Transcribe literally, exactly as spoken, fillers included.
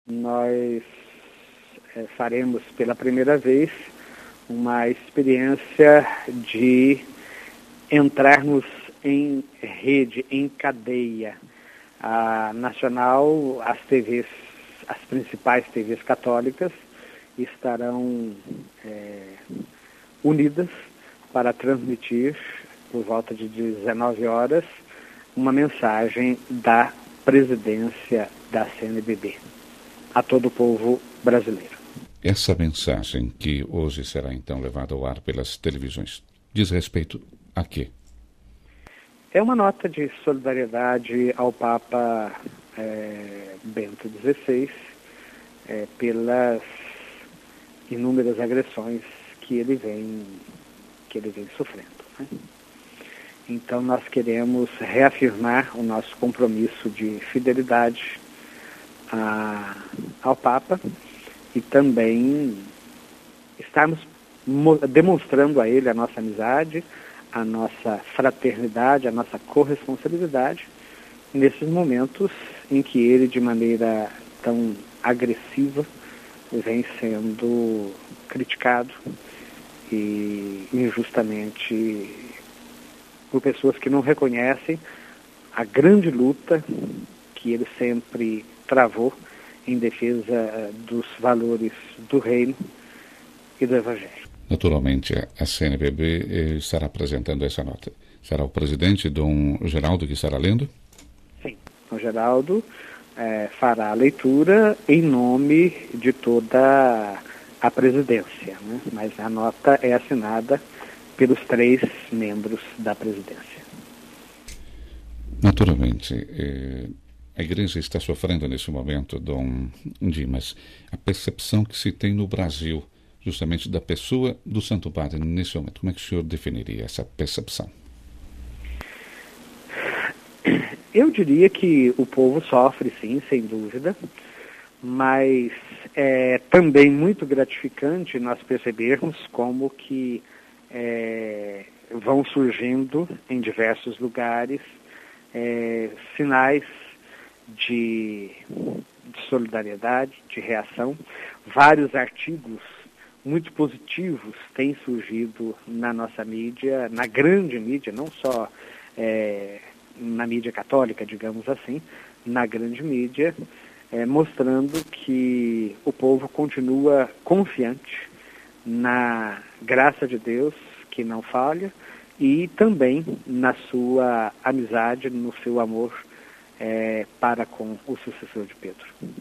nós é, faremos pela primeira vez uma experiência de entrarmos em rede, em cadeia. A Nacional, as T Vs, as principais T Vs católicas estarão é, unidas para transmitir, por volta de dezenove horas, uma mensagem da presidência da C N B B a todo o povo brasileiro. Essa mensagem que hoje será então levada ao ar pelas televisões diz respeito a quê? É uma nota de solidariedade ao Papa é, Bento dezesseis é, pelas inúmeras agressões que ele vem, que ele vem sofrendo, né? Então nós queremos reafirmar o nosso compromisso de fidelidade a, ao Papa e também estarmos demonstrando a ele a nossa amizade, a nossa fraternidade, a nossa corresponsabilidade nesses momentos em que ele, de maneira tão agressiva, vem sendo criticado e injustamente por pessoas que não reconhecem a grande luta que ele sempre travou em defesa dos valores do reino e do evangelho. Naturalmente, a C N B B estará apresentando essa nota. Será o presidente, Dom Geraldo, que estará lendo? Sim, Dom Geraldo é, fará a leitura em nome de toda a presidência, né? Mas a nota é assinada pelos três membros da presidência. Naturalmente, eh, a igreja está sofrendo nesse momento, Dom Dimas, a percepção que se tem no Brasil justamente da pessoa do Santo Padre nesse momento. Como é que o senhor definiria essa percepção? Eu diria que o povo sofre, sim, sem dúvida, mas é também muito gratificante nós percebermos como que é, vão surgindo em diversos lugares é, sinais de, de solidariedade, de reação. Vários artigos muito positivos têm surgido na nossa mídia, na grande mídia, não só é, na mídia católica, digamos assim, na grande mídia, é, mostrando que o povo continua confiante na graça de Deus, que não falha, e também na sua amizade, no seu amor é, para com o sucessor de Pedro.